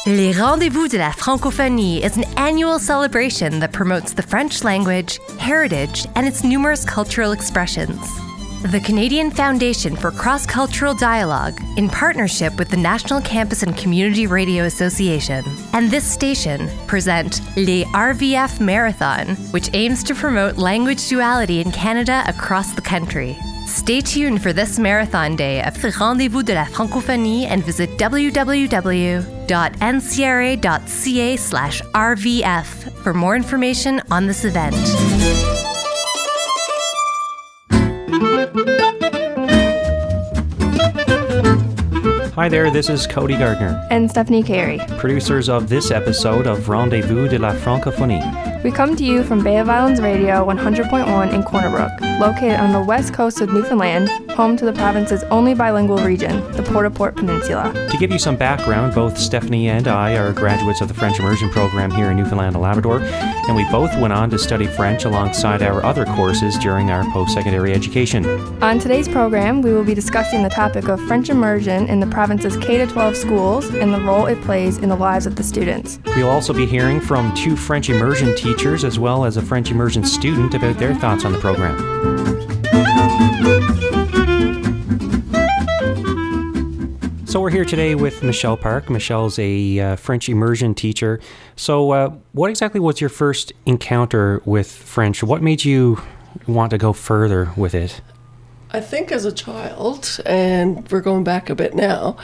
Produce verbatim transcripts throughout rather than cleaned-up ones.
Les Rendez-vous de la Francophonie is an annual celebration that promotes the French language, heritage, and its numerous cultural expressions. The Canadian Foundation for Cross-Cultural Dialogue, in partnership with the National Campus and Community Radio Association, and this station present Les R V F Marathon, which aims to promote language duality in Canada across the country. Stay tuned for this marathon day of the Rendez-vous de la Francophonie and visit w w w dot n c r a dot c a slash r v f for more information on this event. Hi there, this is Cody Gardner and Stephanie Carey, producers of this episode of Rendez-vous de la Francophonie. We come to you from Bay of Islands Radio one hundred point one in Corner Brook, located on the west coast of Newfoundland, home to the province's only bilingual region, the Port-au-Port Peninsula. To give you some background, both Stephanie and I are graduates of the French Immersion Program here in Newfoundland and Labrador, and we both went on to study French alongside our other courses during our post-secondary education. On today's program, we will be discussing the topic of French immersion in the province's K to twelve schools and the role it plays in the lives of the students. We'll also be hearing from two French immersion teachers as well as a French immersion student about their thoughts on the program. So we're here today with Michelle Park. Michelle's a uh, French immersion teacher. So uh, what exactly was your first encounter with French? What made you want to go further with it? I think as a child, and we're going back a bit now,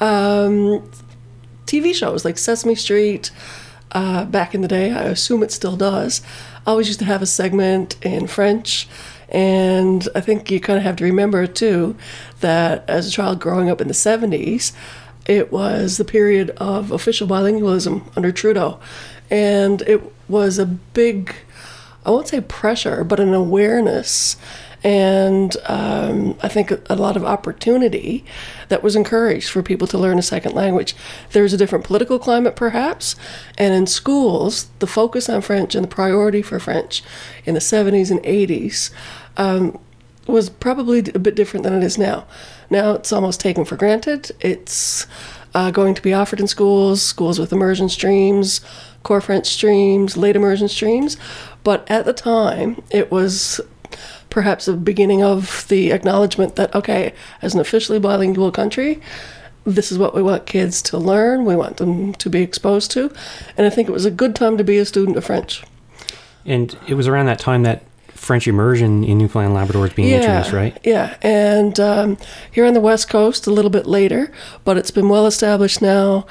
um, T V shows like Sesame Street, uh, back in the day, I assume it still does, always used to have a segment in French. And I think you kind of have to remember, too, that as a child growing up in the seventies, it was the period of official bilingualism under Trudeau. And it was a big, I won't say pressure, but an awareness and um, I think a lot of opportunity that was encouraged for people to learn a second language. There was a different political climate, perhaps, and in schools, the focus on French and the priority for French in the seventies and eighties um, was probably a bit different than it is now. Now it's almost taken for granted. It's uh, going to be offered in schools, schools with immersion streams, core French streams, late immersion streams, but at the time, it was perhaps a beginning of the acknowledgement that, okay, as an officially bilingual country, this is what we want kids to learn, we want them to be exposed to, and I think it was a good time to be a student of French. And it was around that time that French immersion in Newfoundland and Labrador is being yeah, introduced, right? Yeah, and um, here on the West Coast a little bit later, but it's been well established now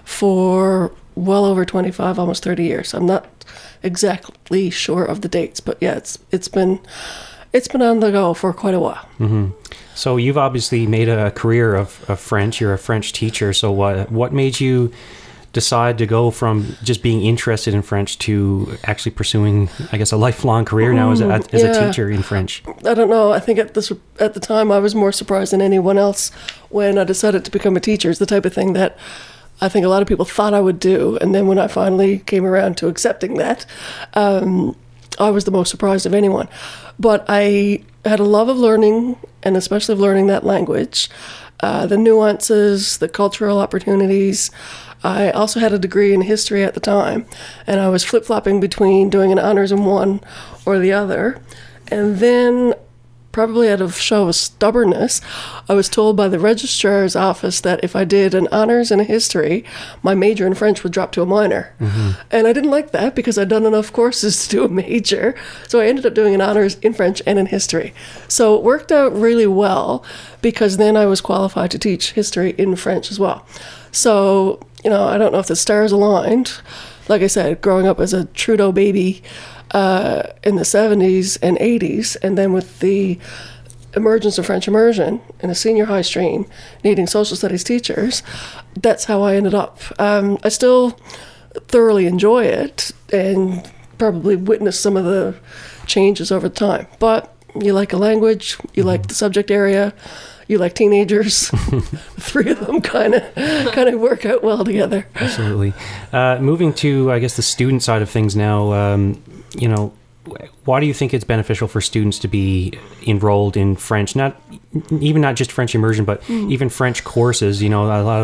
for well over twenty-five, almost thirty years. I'm not exactly sure of the dates, but yeah, it's it's been... It's been on the go for quite a while. Mm-hmm. So you've obviously made a career of, of French. You're a French teacher. So what what made you decide to go from just being interested in French to actually pursuing, I guess, a lifelong career now as a, as yeah. a teacher in French? I don't know. I think at this at the time I was more surprised than anyone else when I decided to become a teacher. It's the type of thing that I think a lot of people thought I would do. And then when I finally came around to accepting that, um, I was the most surprised of anyone. But I had a love of learning, and especially of learning that language, uh, the nuances, the cultural opportunities. I also had a degree in history at the time, and I was flip-flopping between doing an honors in one or the other. And then, probably out of show of stubbornness, I was told by the registrar's office that if I did an honors in history, my major in French would drop to a minor. Mm-hmm. And I didn't like that because I'd done enough courses to do a major. So I ended up doing an honors in French and in history. So it worked out really well because then I was qualified to teach history in French as well. So, you know, I don't know if the stars aligned. Like I said, growing up as a Trudeau baby, Uh, in the seventies and eighties, and then with the emergence of French immersion in a senior high stream, needing social studies teachers, that's how I ended up. Um, I still thoroughly enjoy it and probably witness some of the changes over time. But you like a language, you mm-hmm. like the subject area, you like teenagers. Three of them kind of kind of work out well together. Absolutely. Uh, moving to, I guess, the student side of things now, um, you know, why do you think it's beneficial for students to be enrolled in French? Not even not just French immersion, but mm. even French courses. You know, a lot of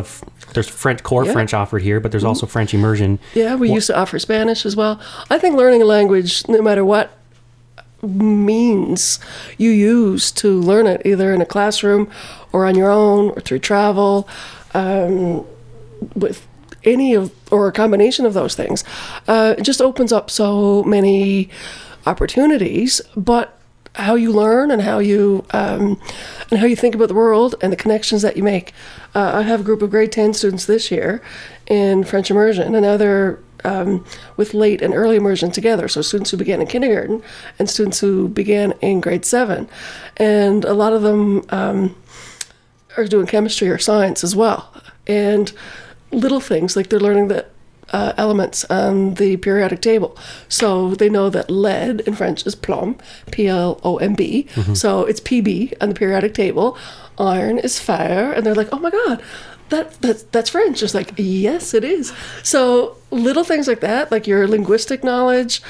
there's French core Yeah. French offered here, but there's also French immersion. Yeah, we Wha- used to offer Spanish as well. I think learning a language, no matter what means you use to learn it, either in a classroom or on your own or through travel, um, with any of, or a combination of those things, uh, it just opens up so many opportunities. But how you learn and how you um, and how you think about the world and the connections that you make. Uh, I have a group of grade ten students this year in French immersion, and now they're um, with late and early immersion together. So students who began in kindergarten and students who began in grade seven, and a lot of them um, are doing chemistry or science as well. And little things like they're learning the uh, elements on the periodic table. So they know that lead in French is plomb, P L O M B. Mm-hmm. So it's P B on the periodic table. Iron is fire. And they're like, oh my God, that, that that's French. It's like, yes, it is. So little things like that, like your linguistic knowledge,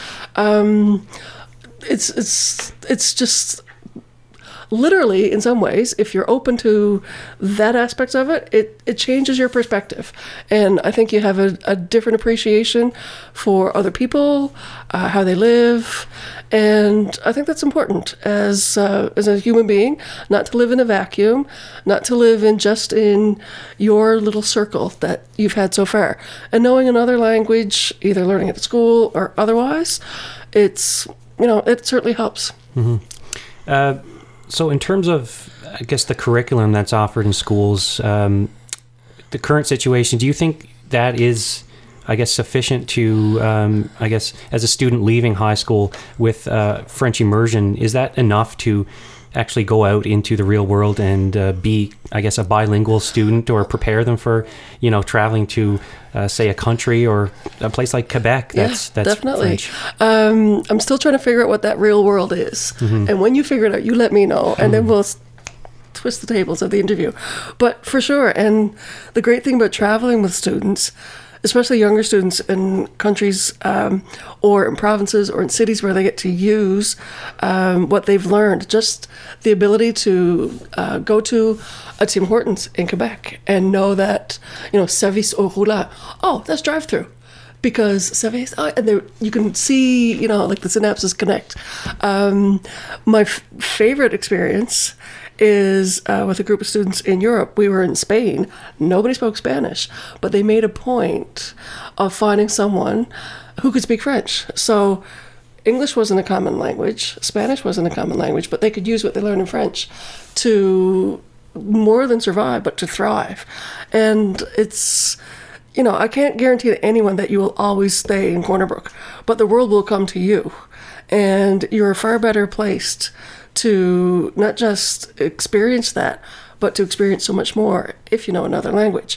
um, it's it's it's just... literally, in some ways, if you're open to that aspect of it, it, it changes your perspective. And I think you have a, a different appreciation for other people, uh, how they live. And I think that's important as uh, as a human being, not to live in a vacuum, not to live in just in your little circle that you've had so far. And knowing another language, either learning it at school or otherwise, it's, you know, it certainly helps. Mm-hmm. Uh, So in terms of, I guess, the curriculum that's offered in schools, um, the current situation, do you think that is, I guess, sufficient to, um, I guess, as a student leaving high school with uh, French immersion, is that enough to actually go out into the real world and uh, be, I guess, a bilingual student, or prepare them for, you know, traveling to, uh, say, a country or a place like Quebec that's, yeah, that's definitely. French? Um, I'm still trying to figure out what that real world is. Mm-hmm. And when you figure it out, you let me know, and mm-hmm. then we'll s- twist the tables of the interview. But for sure, and the great thing about traveling with students, especially younger students in countries um, or in provinces or in cities where they get to use um, what they've learned, just the ability to uh, go to a Tim Hortons in Quebec and know that, you know, service au roulant, oh, that's drive-through. Because service, oh, and there, you can see, you know, like the synapses connect. Um, my f- favorite experience is uh, with a group of students in Europe. We were in Spain. Nobody spoke Spanish, but they made a point of finding someone who could speak French. So English wasn't a common language. Spanish wasn't a common language, but they could use what they learned in French to more than survive, but to thrive. And it's, you know, I can't guarantee to anyone that you will always stay in Corner Brook, but the world will come to you. And you're far better placed to not just experience that, but to experience so much more if you know another language.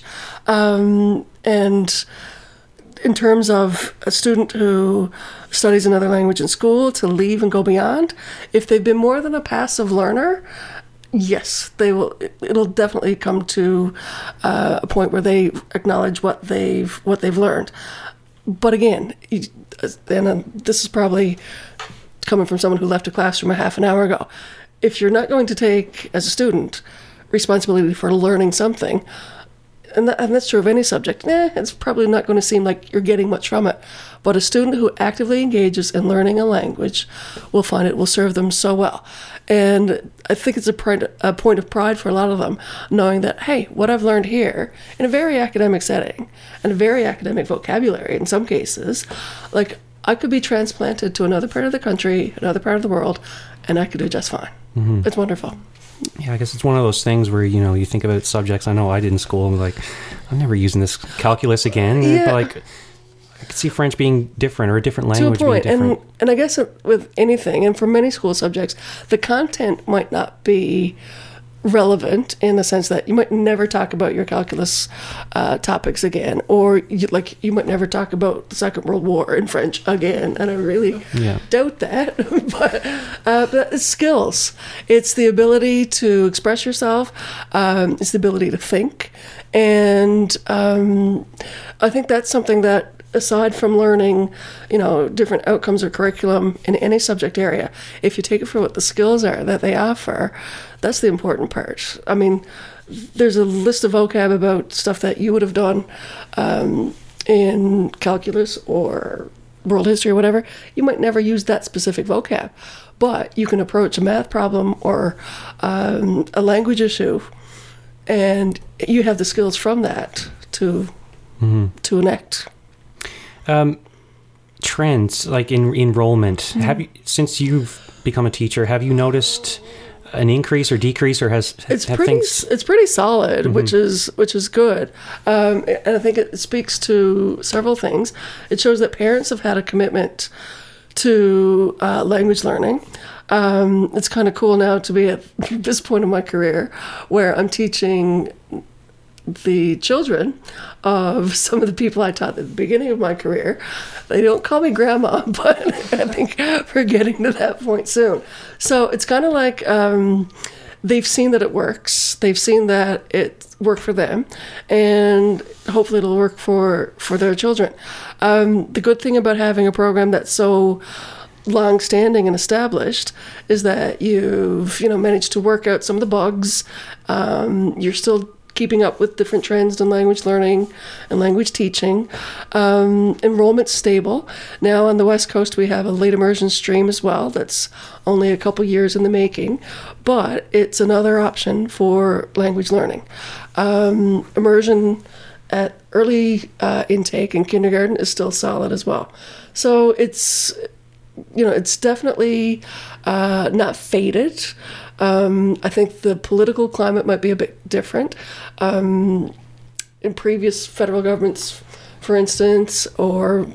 Um, and in terms of a student who studies another language in school, to leave and go beyond, if they've been more than a passive learner, yes, they will. It'll definitely come to uh, a point where they acknowledge what they've what they've learned. But again, and uh, this is probably coming from someone who left a classroom a half an hour ago. If you're not going to take, as a student, responsibility for learning something, and, that, and that's true of any subject, eh, it's probably not going to seem like you're getting much from it. But a student who actively engages in learning a language will find it will serve them so well. And I think it's a, pride, a point of pride for a lot of them, knowing that, hey, what I've learned here in a very academic setting and a very academic vocabulary in some cases, like I could be transplanted to another part of the country, another part of the world, and I could do just fine. Mm-hmm. It's wonderful. Yeah, I guess it's one of those things where, you know, you think about subjects. I know I did in school, and like, I'm never using this calculus again. Yeah. But like, I could see French being different, or a different language to a point. being different. And, and I guess with anything, and for many school subjects, the content might not be relevant in the sense that you might never talk about your calculus uh, topics again, or you, like you might never talk about the Second World War in French again, and I really yeah. doubt that. but, uh, but it's skills. It's the ability to express yourself. Um, it's the ability to think, and um, I think that's something that, aside from learning, you know, different outcomes or curriculum in any subject area, if you take it for what the skills are that they offer, that's the important part. I mean, there's a list of vocab about stuff that you would have done um, in calculus or world history or whatever. You might never use that specific vocab, but you can approach a math problem or um, a language issue, and you have the skills from that to mm-hmm. to enact. Um, trends like in enrollment. Mm-hmm. Have you, since you've become a teacher, have you noticed an increase or decrease, or has it's have pretty things... it's pretty solid, mm-hmm. which is which is good, um, and I think it speaks to several things. It shows that parents have had a commitment to uh, language learning. Um, it's kind of cool now to be at this point in my career where I'm teaching the children of some of the people I taught at the beginning of my career. They don't call me grandma, but I think we're getting to that point soon. So it's kind of like um, they've seen that it works. They've seen that it worked for them, and hopefully it'll work for, for their children. Um, the good thing about having a program that's so long-standing and established is that you've, you know, managed to work out some of the bugs. Um, you're still keeping up with different trends in language learning and language teaching. Um, enrollment's stable. Now on the West Coast we have a late immersion stream as well that's only a couple years in the making, but it's another option for language learning. Um, immersion at early uh, intake in kindergarten is still solid as well. So it's, you know, it's definitely uh, not faded. Um, I think the political climate might be a bit different. Um, in previous federal governments, for instance, or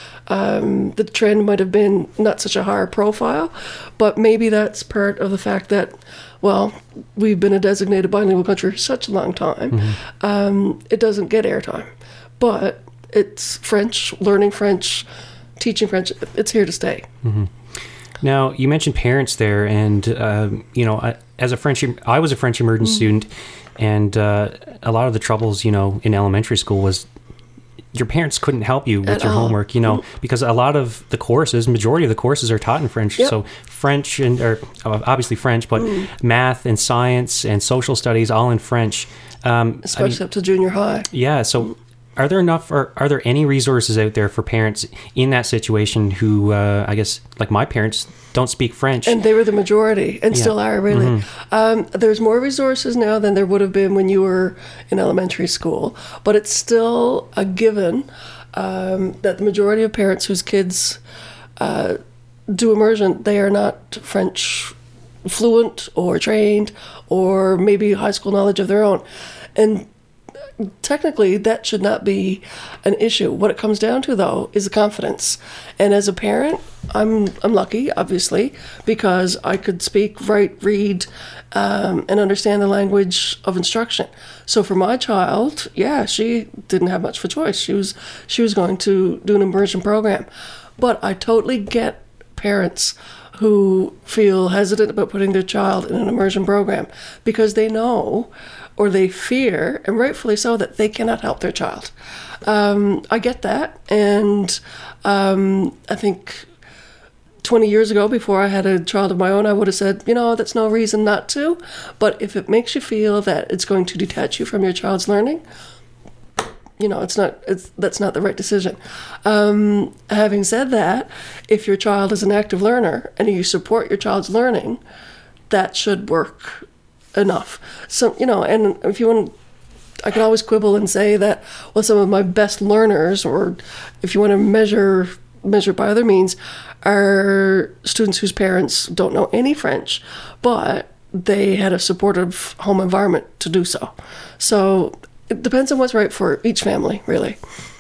um, the trend might have been not such a higher profile, but maybe that's part of the fact that, well, we've been a designated bilingual country for such a long time. Mm-hmm. Um, it doesn't get airtime, but it's French, learning French, teaching French, it's here to stay. Mm-hmm. Now, you mentioned parents there, and, uh, you know, I, as a French, I was a French immersion mm-hmm. student, and uh, a lot of the troubles, you know, in elementary school was your parents couldn't help you with At your all. homework, you know, mm-hmm. because a lot of the courses, majority of the courses are taught in French. Yep. So French, and or obviously French, but mm. math and science and social studies all in French. Um, Especially I mean, up to junior high. Yeah, so... Are there enough, or are there any resources out there for parents in that situation who, uh, I guess, like my parents, don't speak French? And they were the majority, and yeah. still are, really. Mm-hmm. Um, there's more resources now than there would have been when you were in elementary school, but it's still a given um, that the majority of parents whose kids uh, do immersion, they are not French fluent or trained, or maybe high school knowledge of their own. And technically, that should not be an issue. What it comes down to, though, is the confidence. And as a parent, I'm I'm lucky, obviously, because I could speak, write, read, um, and understand the language of instruction. So for my child, yeah, she didn't have much of a choice. She was she was going to do an immersion program. But I totally get parents who feel hesitant about putting their child in an immersion program because they know, or they fear, and rightfully so, that they cannot help their child. Um, I get that, and um, I think twenty years ago, before I had a child of my own, I would have said, you know, that's no reason not to, but if it makes you feel that it's going to detach you from your child's learning, you know, it's not, it's, that's not the right decision. Um, having said that, if your child is an active learner and you support your child's learning, that should work enough. So, you know, and if you want, I can always quibble and say that, well, some of my best learners, or if you want to measure measure by other means, are students whose parents don't know any French, but they had a supportive home environment to do so. So it depends on what's right for each family, really.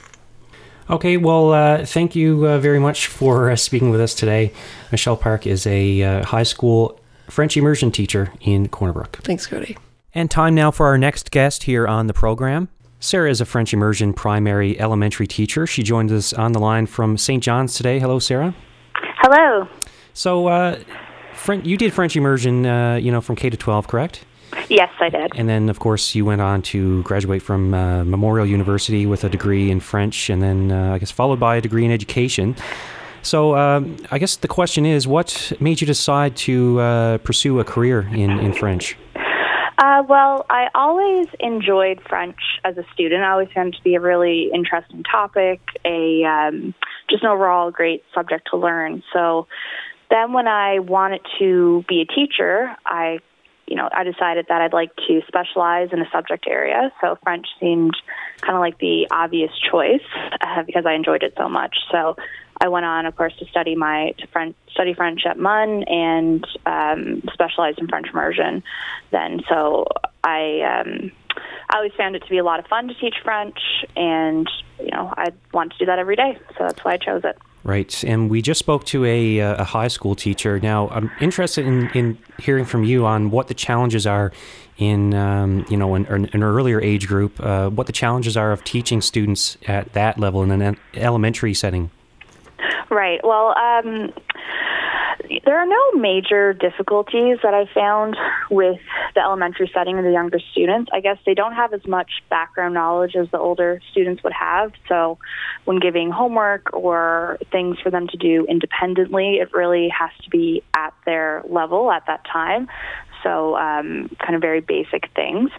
Okay, well, uh, thank you uh, very much for uh, speaking with us today. Michelle Park is a uh, high school French immersion teacher in Corner Brook. Thanks, Cody. And time now for our next guest here on the program. Sarah is a French immersion primary elementary teacher. She joined us on the line from Saint John's today. Hello, Sarah. Hello. So, uh, French, you did French immersion, uh, you know, from K to twelve, correct? Yes, I did. And then, of course, you went on to graduate from uh, Memorial University with a degree in French, and then, uh, I guess, followed by a degree in education. So, um, I guess the question is, what made you decide to uh, pursue a career in, in French? Uh, well, I always enjoyed French as a student. I always found it to be a really interesting topic, a um, just an overall great subject to learn. So then when I wanted to be a teacher, I, you know, I decided that I'd like to specialize in a subject area. So French seemed kind of like the obvious choice uh, because I enjoyed it so much. So I went on, of course, to study my to French, study French at M U N and um, specialized in French immersion then. So I um, I always found it to be a lot of fun to teach French, and you know I want to do that every day. So that's why I chose it. Right, and we just spoke to a, a high school teacher. Now, I'm interested in, in hearing from you on what the challenges are in, um, you know, an, an earlier age group, uh, what the challenges are of teaching students at that level in an elementary setting. Right. Well, um, there are no major difficulties that I found with the elementary setting and the younger students. I guess they don't have as much background knowledge as the older students would have. So when giving homework or things for them to do independently, it really has to be at their level at that time. So um, kind of very basic things.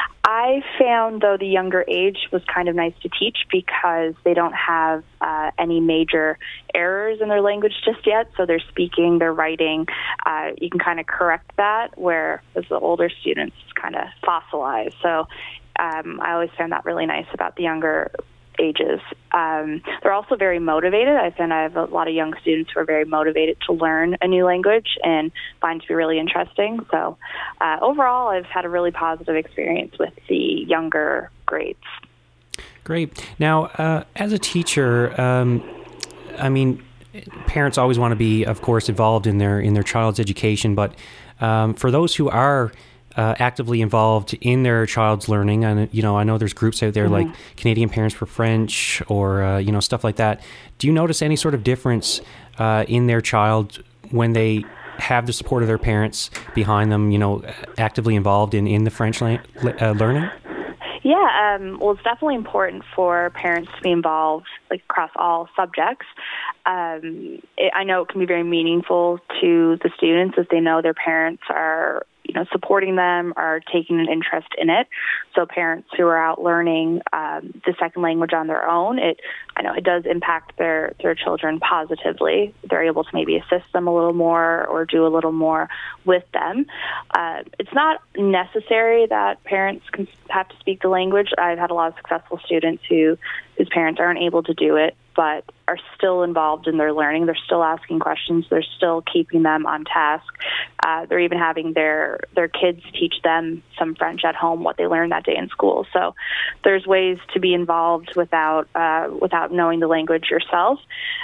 I found, though, the younger age was kind of nice to teach because they don't have uh, any major errors in their language just yet. So they're speaking, they're writing. Uh, you can kind of correct that, whereas the older students kind of fossilize. So um, I always found that really nice about the younger ages. Um, they're also very motivated. I find I have a lot of young students who are very motivated to learn a new language and find it to be really interesting. So uh, overall, I've had a really positive experience with the younger grades. Great. Now, uh, as a teacher, um, I mean, parents always want to be, of course, involved in their in their child's education, but um, for those who are Uh, actively involved in their child's learning, and you know, I know there's groups out there mm-hmm. like Canadian Parents for French, or uh, you know, stuff like that. Do you notice any sort of difference uh, in their child when they have the support of their parents behind them? You know, actively involved in in the French la- uh, learning? Yeah, um, well, it's definitely important for parents to be involved, like across all subjects. Um, it, I know it can be very meaningful to the students if they know their parents are, you know, supporting them, are taking an interest in it. So parents who are out learning um, the second language on their own, it I know it does impact their, their children positively. They're able to maybe assist them a little more or do a little more with them. Uh, it's not necessary that parents can have to speak the language. I've had a lot of successful students who whose parents aren't able to do it, but are still involved in their learning. They're still asking questions. They're still keeping them on task. Uh, they're even having their, their kids teach them some French at home, what they learned that day in school. So there's ways to be involved without uh, without knowing the language yourself.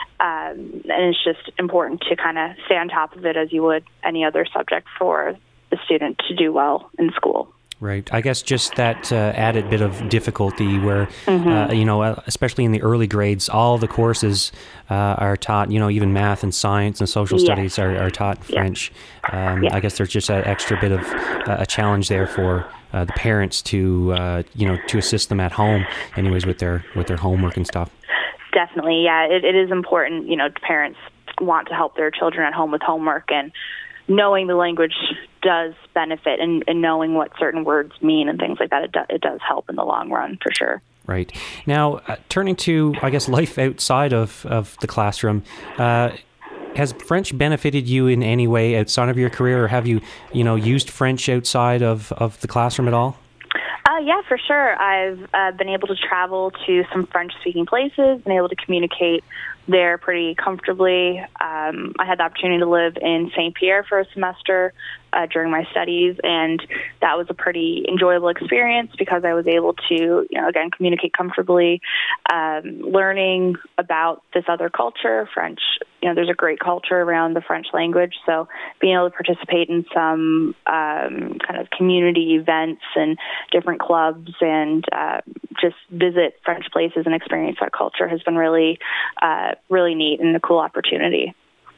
Um, and it's just important to kind of stay on top of it as you would any other subject for the student to do well in school. Right. I guess just that uh, added bit of difficulty where, mm-hmm. uh, you know, uh, especially in the early grades, all the courses uh, are taught, you know, even math and science and social yes. studies are, are taught in French. Yeah. Um, yeah. I guess there's just an extra bit of uh, a challenge there for uh, the parents to, uh, you know, to assist them at home anyways with their with their homework and stuff. Definitely. Yeah, it, it is important, you know, parents want to help their children at home with homework, and knowing the language does benefit, and, and knowing what certain words mean and things like that, it, do, it does help in the long run for sure. Right. Now, uh, turning to, I guess, life outside of, of the classroom, uh, has French benefited you in any way outside of your career, or have you, you know, used French outside of, of the classroom at all? Uh, yeah, for sure. I've uh, been able to travel to some French-speaking places, been able to communicate there pretty comfortably. Um, I had the opportunity to live in Saint Pierre for a semester uh, during my studies, and that was a pretty enjoyable experience because I was able to, you know, again, communicate comfortably, um, learning about this other culture, French. You know, there's a great culture around the French language, so being able to participate in some um, kind of community events and different clubs and uh, just visit French places and experience that culture has been really, uh, really neat and a cool opportunity.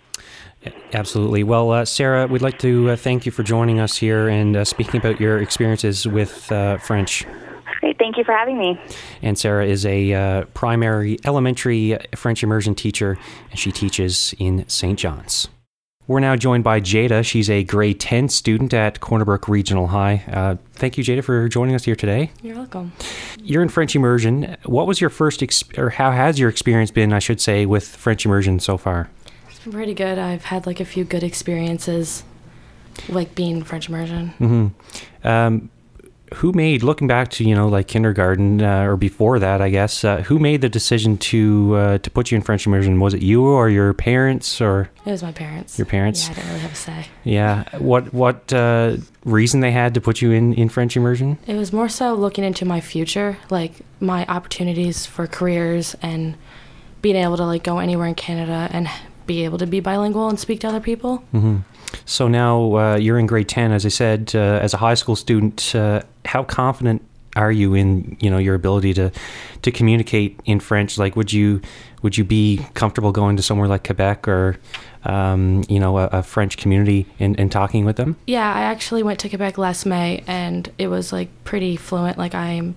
Absolutely. Well, uh, Sarah, we'd like to uh, thank you for joining us here and uh, speaking about your experiences with uh, French. Great. Thank you for having me. And Sarah is a uh, primary elementary French immersion teacher, and she teaches in Saint John's. We're now joined by Jada. She's a grade ten student at Corner Brook Regional High. Uh, thank you, Jada, for joining us here today. You're welcome. You're in French immersion. What was your first, exp- or how has your experience been, I should say, with French immersion so far? It's been pretty good. I've had like a few good experiences, like being in French immersion. Mm-hmm. Um, who made, looking back to, you know, like kindergarten uh, or before that, I guess, uh, who made the decision to uh, to put you in French immersion? Was it you or your parents or? It was my parents. Your parents? Yeah, I didn't really have a say. Yeah. What what uh, reason they had to put you in, in French immersion? It was more so looking into my future, like my opportunities for careers and being able to like go anywhere in Canada and be able to be bilingual and speak to other people. Mm-hmm. So now uh, you're in grade ten, as I said, uh, as a high school student. Uh, how confident are you in, you know, your ability to, to communicate in French? Like, would you would you be comfortable going to somewhere like Quebec or, um, you know, a, a French community and, and talking with them? Yeah, I actually went to Quebec last May, and it was like pretty fluent. Like I'm,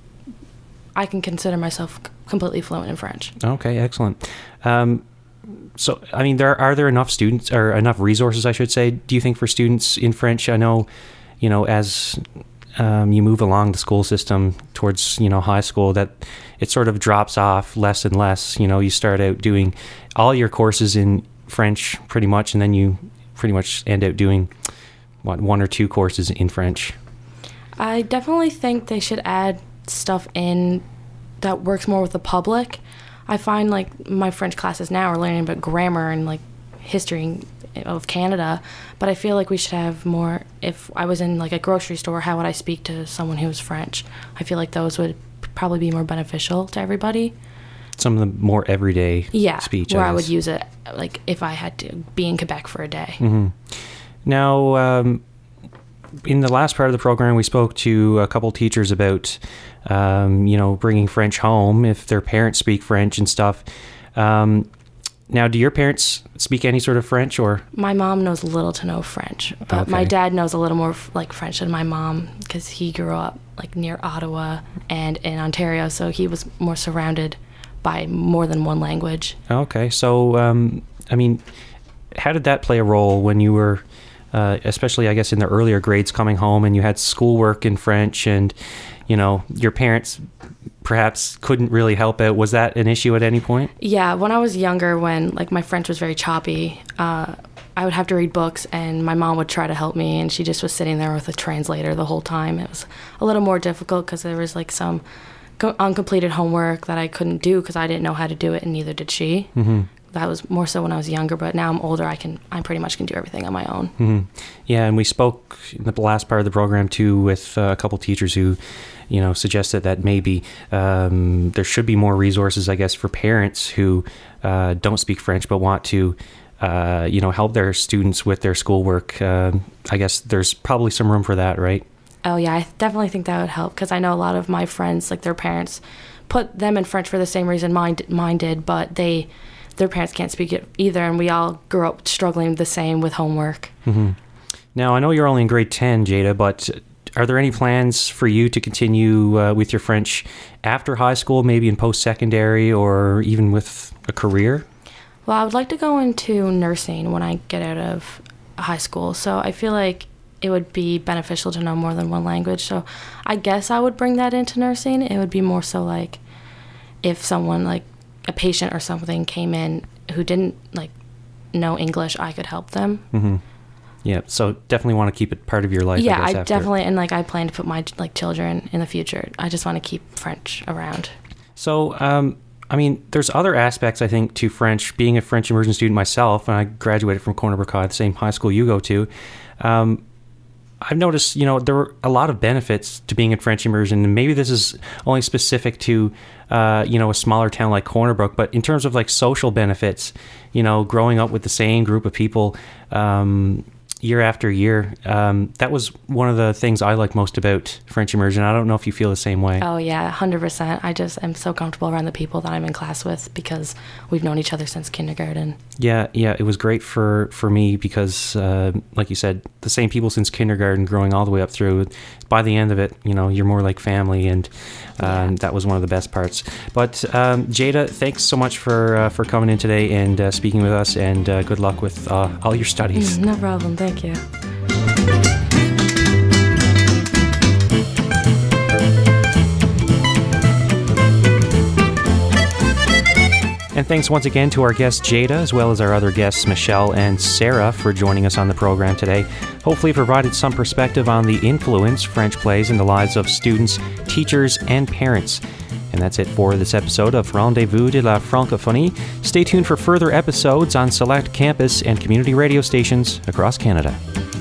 I can consider myself completely fluent in French. Okay, excellent. Um, So, I mean, there are there enough students or enough resources, I should say, do you think, for students in French? I know, you know, as um, you move along the school system towards, you know, high school, that it sort of drops off less and less. You know, you start out doing all your courses in French pretty much, and then you pretty much end up doing, what, one or two courses in French. I definitely think they should add stuff in that works more with the public. I find like my French classes now are learning about grammar and like history of Canada, but I feel like we should have more. If I was in like a grocery store, how would I speak to someone who was French? I feel like those would probably be more beneficial to everybody. Some of the more everyday yeah, speech. where I, I would use it like if I had to be in Quebec for a day. Mm-hmm. Now, um, in the last part of the program, we spoke to a couple teachers about, um, you know, bringing French home if their parents speak French and stuff. Um, now, do your parents speak any sort of French or? My mom knows little to no French, but Okay. my dad knows a little more like French than my mom because he grew up like near Ottawa and in Ontario, so he was more surrounded by more than one language. Okay, so um, I mean, how did that play a role when you were? Uh, especially, I guess, in the earlier grades coming home and you had schoolwork in French and, you know, your parents perhaps couldn't really help out. Was that an issue at any point? Yeah, when I was younger, when like my French was very choppy, uh, I would have to read books and my mom would try to help me and she just was sitting there with a translator the whole time. It was a little more difficult because there was like some co- uncompleted homework that I couldn't do because I didn't know how to do it and neither did she. Mm-hmm. That was more so when I was younger, but now I'm older. I can, I pretty much can do everything on my own. Mm-hmm. Yeah, and we spoke in the last part of the program too with uh, a couple teachers who, you know, suggested that maybe um, there should be more resources, I guess, for parents who uh, don't speak French but want to, uh, you know, help their students with their schoolwork. Uh, I guess there's probably some room for that, right? Oh yeah, I definitely think that would help because I know a lot of my friends, like their parents, put them in French for the same reason mine mine did, but they. Their parents can't speak it either, and we all grew up struggling the same with homework. Mm-hmm. Now, I know you're only in grade ten, Jada, but are there any plans for you to continue uh, with your French after high school, maybe in post-secondary or even with a career? Well, I would like to go into nursing when I get out of high school, so I feel like it would be beneficial to know more than one language, so I guess I would bring that into nursing. It would be more so like if someone like a patient or something came in who didn't like know English, I could help them. Mm-hmm. Yeah, so definitely want to keep it part of your life. Yeah, I, guess, I after. definitely, and like I plan to put my like children in the future. I just want to keep French around. So, um, I mean, there's other aspects, I think, to French. Being a French immersion student myself, and I graduated from Corner Brook High, the same high school you go to, um, I've noticed, you know, there were a lot of benefits to being in French immersion, and maybe this is only specific to, uh, you know, a smaller town like Corner Brook, but in terms of like social benefits, you know, growing up with the same group of people um, year after year, um, that was one of the things I like most about French immersion. I don't know if you feel the same way. Oh yeah, one hundred percent. I just am so comfortable around the people that I'm in class with because we've known each other since kindergarten. Yeah, yeah, it was great for, for me because, uh, like you said, the same people since kindergarten, growing all the way up through. By the end of it, you know, you're more like family, and Um, Yeah. That was one of the best parts. But um, Jada, thanks so much for uh, for coming in today and uh, speaking with us, and uh, good luck with uh, all your studies. No problem. Thank you. And thanks once again to our guest Jada, as well as our other guests Michelle and Sarah, for joining us on the program today. Hopefully provided some perspective on the influence French plays in the lives of students, teachers, and parents. And that's it for this episode of Rendezvous de la Francophonie. Stay tuned for further episodes on select campus and community radio stations across Canada.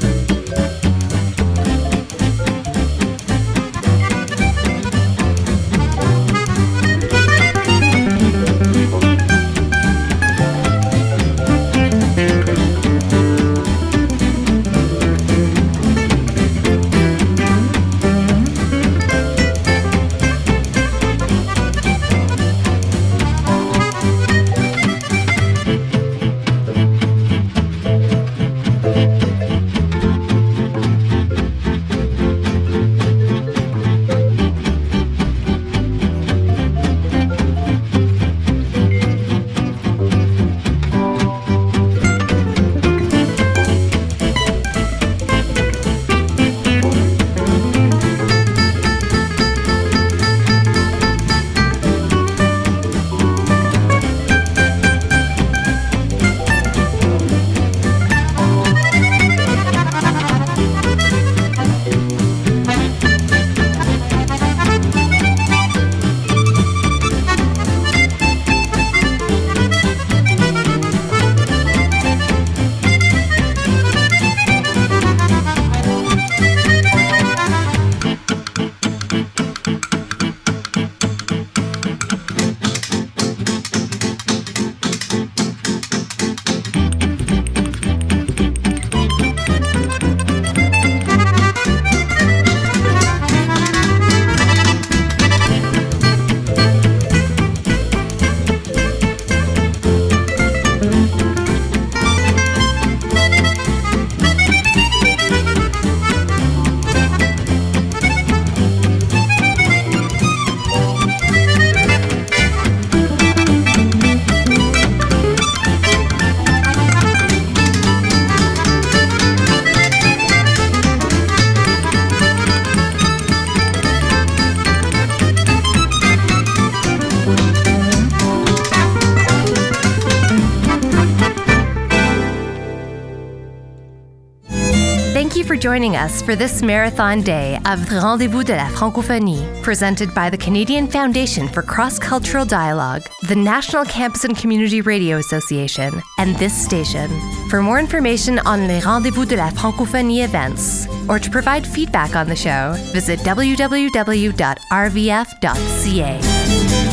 Joining us for this marathon day of Rendezvous de la Francophonie, presented by the Canadian Foundation for Cross-Cultural Dialogue, the National Campus and Community Radio Association, and this station. For more information on les Rendezvous de la Francophonie events, or to provide feedback on the show, visit w w w dot r v f dot c a.